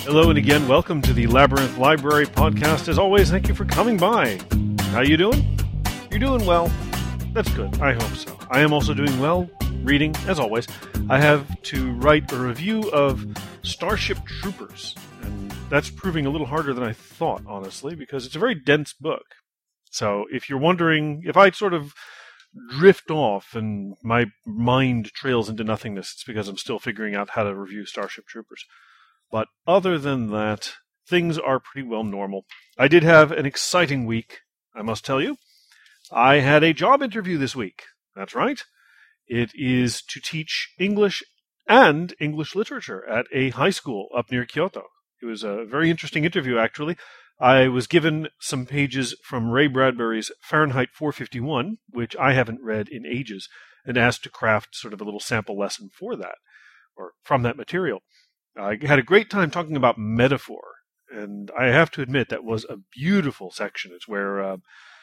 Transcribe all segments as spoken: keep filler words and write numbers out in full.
Hello and again, welcome to the Labyrinth Library podcast. As always, thank you for coming by. How you doing? You're doing well. That's good. I hope so. I am also doing well, reading, as always. I have to write a review of Starship Troopers, and that's proving a little harder than I thought, honestly, because it's a very dense book. So if you're wondering, if I sort of drift off and my mind trails into nothingness, it's because I'm still figuring out how to review Starship Troopers. But other than that, things are pretty well normal. I did have an exciting week, I must tell you. I had a job interview this week. That's right. It is to teach English and English literature at a high school up near Kyoto. It was a very interesting interview, actually. I was given some pages from Ray Bradbury's Fahrenheit four fifty-one, which I haven't read in ages, and asked to craft sort of a little sample lesson for that, or from that material. I had a great time talking about metaphor, and I have to admit that was a beautiful section. It's where, uh,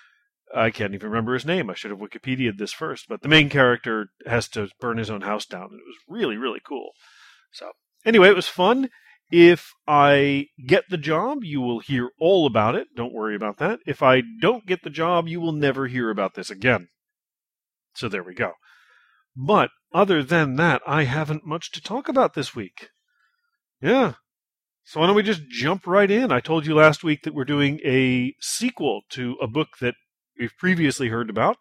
I can't even remember his name. I should have Wikipedia'd this first, but the main character has to burn his own house down, and it was really, really cool. So, anyway, it was fun. If I get the job, you will hear all about it. Don't worry about that. If I don't get the job, you will never hear about this again. So there we go. But other than that, I haven't much to talk about this week. Yeah. So why don't we just jump right in? I told you last week that we're doing a sequel to a book that we've previously heard about.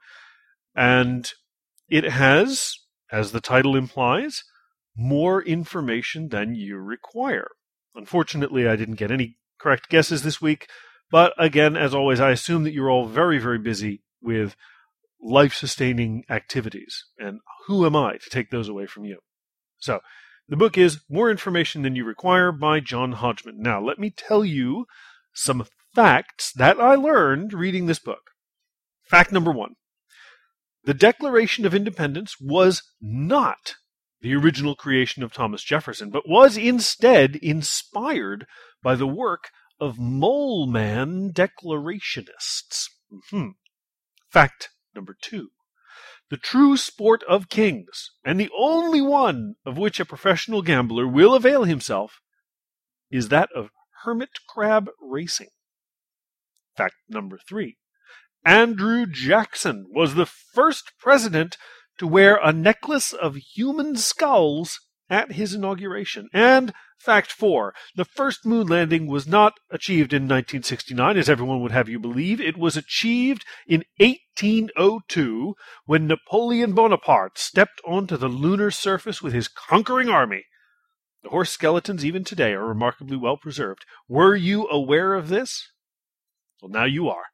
And it has, as the title implies, more information than you require. Unfortunately, I didn't get any correct guesses this week. But again, as always, I assume that you're all very, very busy with life-sustaining activities. And who am I to take those away from you? So, the book is More Information Than You Require by John Hodgman. Now, let me tell you some facts that I learned reading this book. Fact number one. The Declaration of Independence was not the original creation of Thomas Jefferson, but was instead inspired by the work of Mole Man declarationists. Mm-hmm. Fact number two. The true sport of kings, and the only one of which a professional gambler will avail himself, is that of hermit crab racing. Fact number three. Andrew Jackson was the first president to wear a necklace of human skulls at his inauguration. And fact four. The first moon landing was not achieved in nineteen sixty-nine, as everyone would have you believe. It was achieved in eighteen oh two, when Napoleon Bonaparte stepped onto the lunar surface with his conquering army. The horse skeletons, even today, are remarkably well preserved. Were you aware of this? Well, now you are.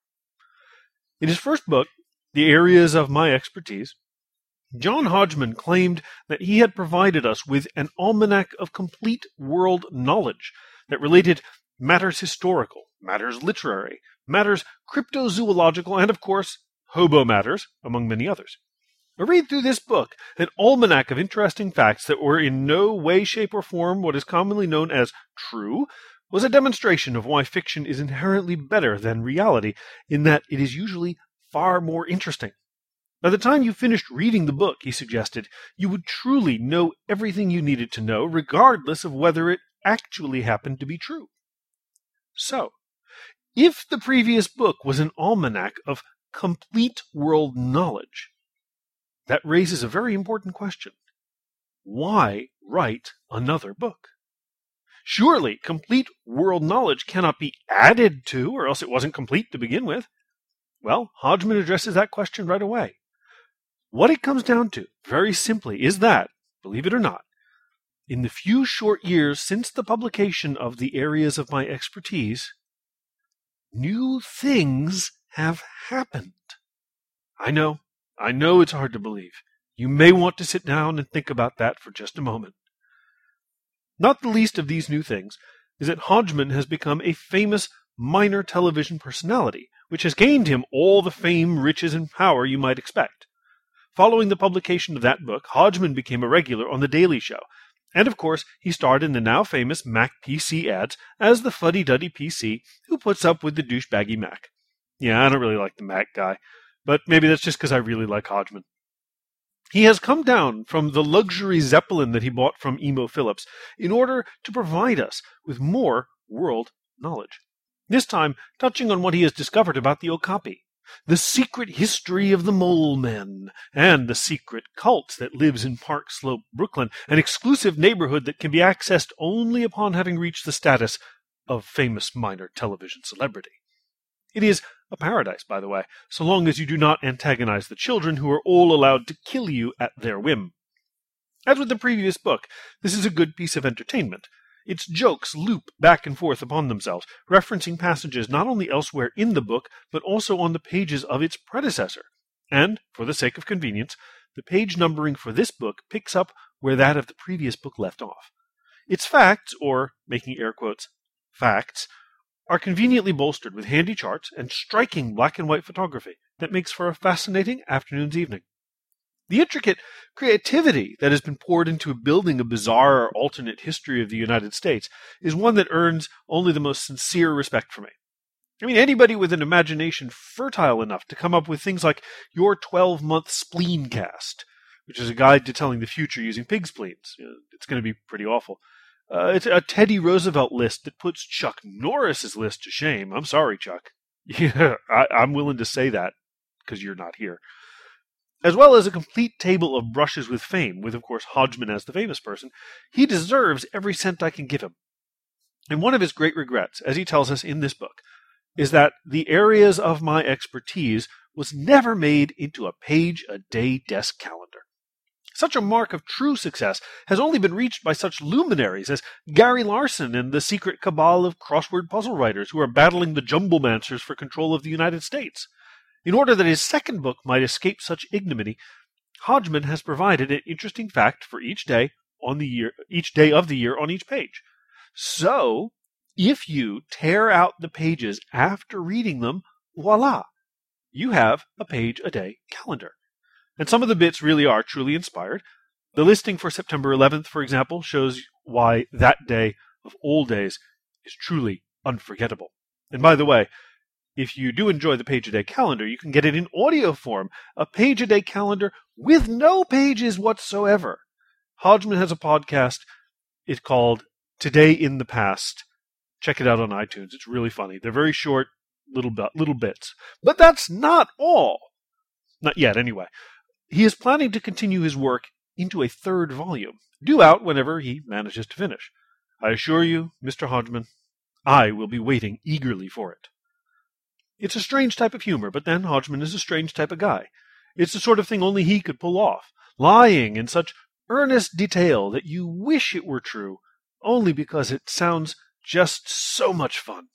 In his first book, The Areas of My Expertise, John Hodgman claimed that he had provided us with an almanac of complete world knowledge that related matters historical, matters literary, matters cryptozoological, and, of course, hobo matters, among many others. A read through this book, an almanac of interesting facts that were in no way, shape, or form what is commonly known as true, was a demonstration of why fiction is inherently better than reality, in that it is usually far more interesting. By the time you finished reading the book, he suggested, you would truly know everything you needed to know, regardless of whether it actually happened to be true. So, if the previous book was an almanac of complete world knowledge, that raises a very important question. Why write another book? Surely, complete world knowledge cannot be added to, or else it wasn't complete to begin with. Well, Hodgman addresses that question right away. What it comes down to, very simply, is that, believe it or not, in the few short years since the publication of The Areas of My Expertise, new things have happened. I know, I know it's hard to believe. You may want to sit down and think about that for just a moment. Not the least of these new things is that Hodgman has become a famous minor television personality, which has gained him all the fame, riches, and power you might expect. Following the publication of that book, Hodgman became a regular on The Daily Show, and of course he starred in the now famous Mac P C ads as the fuddy-duddy P C who puts up with the douchebaggy Mac. Yeah, I don't really like the Mac guy, but maybe that's just because I really like Hodgman. He has come down from the luxury Zeppelin that he bought from Emo Phillips in order to provide us with more world knowledge. This time, touching on what he has discovered about the Okapi, the secret history of the Mole Men, and the secret cult that lives in Park Slope, Brooklyn, an exclusive neighborhood that can be accessed only upon having reached the status of famous minor television celebrity. It is a paradise, by the way, so long as you do not antagonize the children who are all allowed to kill you at their whim. As with the previous book, this is a good piece of entertainment. Its jokes loop back and forth upon themselves, referencing passages not only elsewhere in the book, but also on the pages of its predecessor. And, for the sake of convenience, the page numbering for this book picks up where that of the previous book left off. Its facts, or, making air quotes, facts, are conveniently bolstered with handy charts and striking black and white photography that makes for a fascinating afternoon's evening. The intricate creativity that has been poured into building a bizarre alternate history of the United States is one that earns only the most sincere respect from me. I mean, anybody with an imagination fertile enough to come up with things like Your twelve-Month Spleencast, which is a guide to telling the future using pig spleens. You know, it's going to be pretty awful. Uh, it's a Teddy Roosevelt list that puts Chuck Norris's list to shame. I'm sorry, Chuck. Yeah, I, I'm willing to say that because you're not here. As well as a complete table of brushes with fame, with, of course, Hodgman as the famous person. He deserves every cent I can give him. And one of his great regrets, as he tells us in this book, is that the areas of my expertise was never made into a page-a-day desk calendar. Such a mark of true success has only been reached by such luminaries as Gary Larson and the secret cabal of crossword puzzle writers who are battling the Jumblemancers for control of the United States. In order that his second book might escape such ignominy, Hodgman has provided an interesting fact for each day on the year, each day of the year on each page. So, if you tear out the pages after reading them, voila, you have a page-a-day calendar. And some of the bits really are truly inspired. The listing for September eleventh, for example, shows why that day of all days is truly unforgettable. And by the way, if you do enjoy the page-a-day calendar, you can get it in audio form, a page-a-day calendar with no pages whatsoever. Hodgman has a podcast. It's called Today in the Past. Check it out on iTunes. It's really funny. They're very short little, little bits. But that's not all. Not yet, anyway. He is planning to continue his work into a third volume, due out whenever he manages to finish. I assure you, Mister Hodgman, I will be waiting eagerly for it. It's a strange type of humor, but then Hodgman is a strange type of guy. It's the sort of thing only he could pull off, lying in such earnest detail that you wish it were true, only because it sounds just so much fun.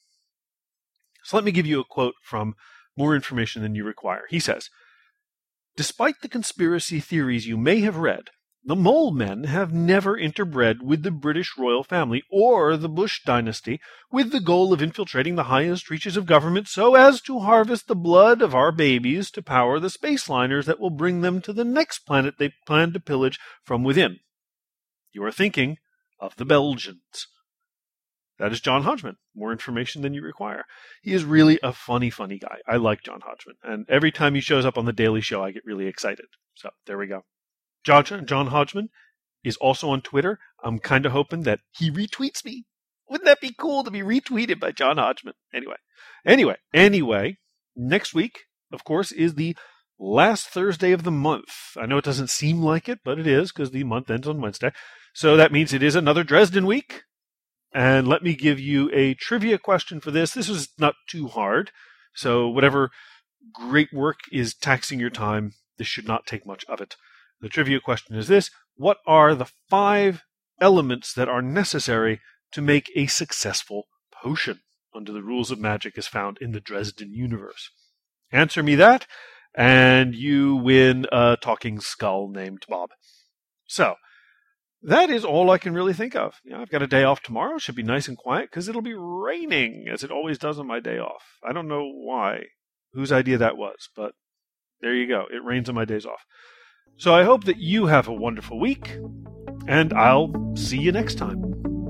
So let me give you a quote from More Information Than You Require. He says, "Despite the conspiracy theories you may have read, the Mole Men have never interbred with the British royal family or the Bush dynasty with the goal of infiltrating the highest reaches of government so as to harvest the blood of our babies to power the space liners that will bring them to the next planet they plan to pillage from within. You are thinking of the Belgians." That is John Hodgman. More information than you require. He is really a funny, funny guy. I like John Hodgman. And every time he shows up on The Daily Show, I get really excited. So there we go. John, John Hodgman is also on Twitter. I'm kind of hoping that he retweets me. Wouldn't that be cool to be retweeted by John Hodgman? Anyway, anyway, anyway, next week, of course, is the last Thursday of the month. I know it doesn't seem like it, but it is because the month ends on Wednesday. So that means it is another Dresden week. And let me give you a trivia question for this. This is not too hard. So whatever great work is taxing your time, this should not take much of it. The trivia question is this: what are the five elements that are necessary to make a successful potion under the rules of magic as found in the Dresden universe? Answer me that, and you win a talking skull named Bob. So, that is all I can really think of. You know, I've got a day off tomorrow. It should be nice and quiet because it'll be raining, as it always does on my day off. I don't know why, whose idea that was, but there you go. It rains on my days off. So I hope that you have a wonderful week, and I'll see you next time.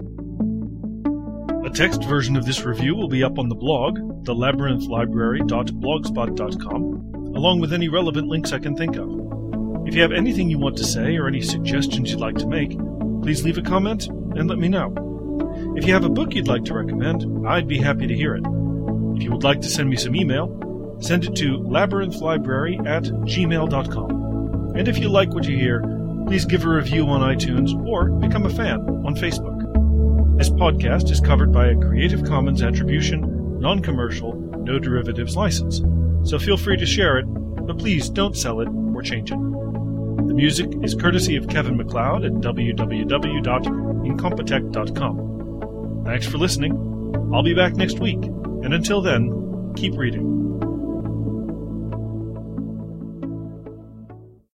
A text version of this review will be up on the blog, the labyrinth library dot blogspot dot com, along with any relevant links I can think of. If you have anything you want to say or any suggestions you'd like to make, please leave a comment and let me know. If you have a book you'd like to recommend, I'd be happy to hear it. If you would like to send me some email, send it to labyrinthlibrary at gmail dot com. And if you like what you hear, please give a review on iTunes or become a fan on Facebook. This podcast is covered by a Creative Commons Attribution, Non-Commercial, No Derivatives license, so feel free to share it, but please don't sell it or change it. The music is courtesy of Kevin MacLeod at w w w dot incompetech dot com. Thanks for listening. I'll be back next week, and until then, keep reading.